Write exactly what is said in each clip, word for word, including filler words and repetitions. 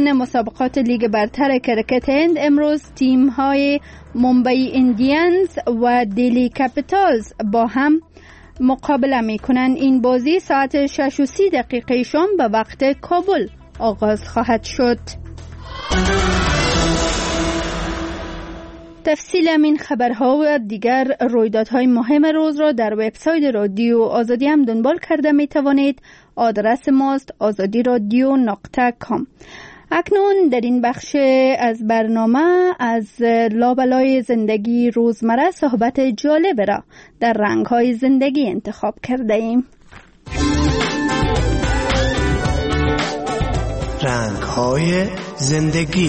ضمن مسابقات لیگ برتر کرکت هند امروز تیم های ممبئی ایندیانز و دلی کپیتالز با هم مقابله می کنند. این بازی ساعت شش و سی دقیقه شام به وقت کابل آغاز خواهد شد. تفصیل این خبرها و دیگر رویدادهای مهم روز را در وبسایت رادیو آزادی هم دنبال کرده می توانید. آدرس ماست آزادی رادیو نقطه کام. اکنون در این بخش از برنامه از لابلای زندگی روزمره صحبت جالب را در رنگ‌های زندگی انتخاب کرده ایم. رنگ‌های زندگی.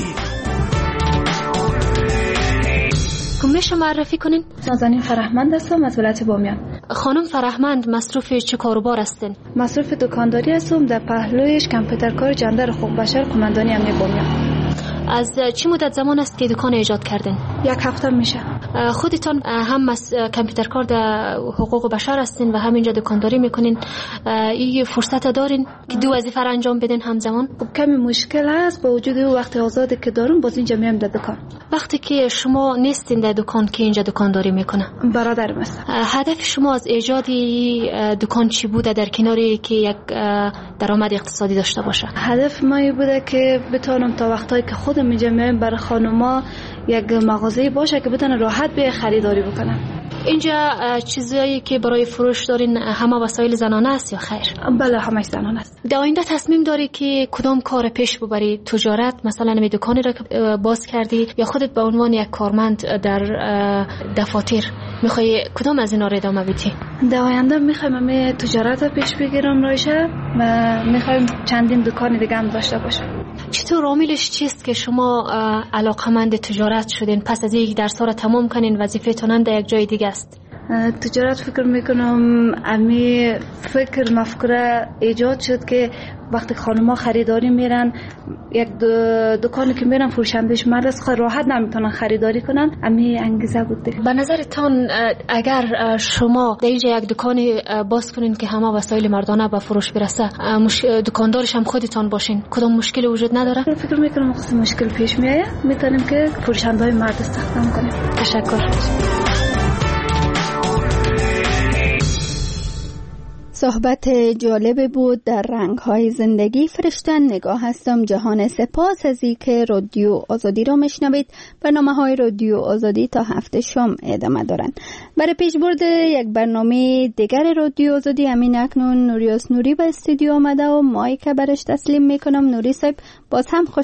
میشه معرفی کنین؟ نازنین فرهمند هستم از ولایت بامیان. خانم فرهمند مصروف چه کاروبار هستین؟ مصروف دکانداری هستم در پهلویش کامپیوترکار جندر خوب بشر قماندانی امنیت بامیان. از چه مدت زمان است که دکان ایجاد کردین؟ یک هفته میشه. خودتان هم از کامپیوترکار در حقوق بشر هستین و همینجا دکانداری میکنین. این فرصت دارین که دو وظیفه را انجام بدین همزمان؟ خب کمی مشکل است، با وجود وقت آزادی که دارم باز اینجا میام در دکان. وقتی که شما نیستین در دکان که اینجا دکانداری میکنه؟ برادرم است. هدف شما از ایجاد دکان چی بوده در کناری که یک درآمد اقتصادی داشته باشه؟ هدف ما بوده که بتونم تا وقتایی که خودم اینجا میام برای خانوما یک مغازه باشه که بتونن راحت به خریداری بکنن. اینجا چیزایی که برای فروش دارین همه وسایل زنانه است یا خیر؟ بله همش زنانه است. در آینده تصمیم داری که کدام کار پیش ببری؟ تجارت مثلا می دکانی را باز کردی یا خودت به عنوان یک کارمند در دفاتر میخوای کدام از اینا را ادامه بدی؟ در آینده میخوایم می تجارت را پیش بگیرم رایشه و میخوایم چندین دکان دیگه هم داشته باشم. چطور عاملش چیست که شما علاقمند تجارت شدین؟ پس از یک درس ها را تمام کنین وظیفه‌تون در یک جای دیگه است. تجارت فکر میکنم امی فکر مفکوره ایجاد شد که وقتی خانم‌ها خریداری میرن یک دکانی که میرن فروشندش مرد است راحت نمیتونن خریداری کنن، امی انگیزه بود دیگه. به نظرتان اگر شما در اینجا یک دکان باز کنین که همه وسایل مردانه به فروش برسه، دکاندارش هم خودتان باشین، کدام مشکلی وجود نداره؟ فکر میکنم خصوص مشکل پیش میایه، میتونیم که فروشندهای مرد استخدام کنیم. تشکر. صحبت جالب بود در رنگ‌های زندگی. فرشتن نگاه هستم. جهان سپاس از این که رادیو آزادی را میشنوید. برنامه‌های رادیو آزادی تا هفته شام ادامه دارند. برای پیشبرد یک برنامه دیگر رادیو آزادی همین اکنون نوریاس نوری به استودیو آمده و مایک برش تسلیم میکنم. نوری صاحب باز هم خوش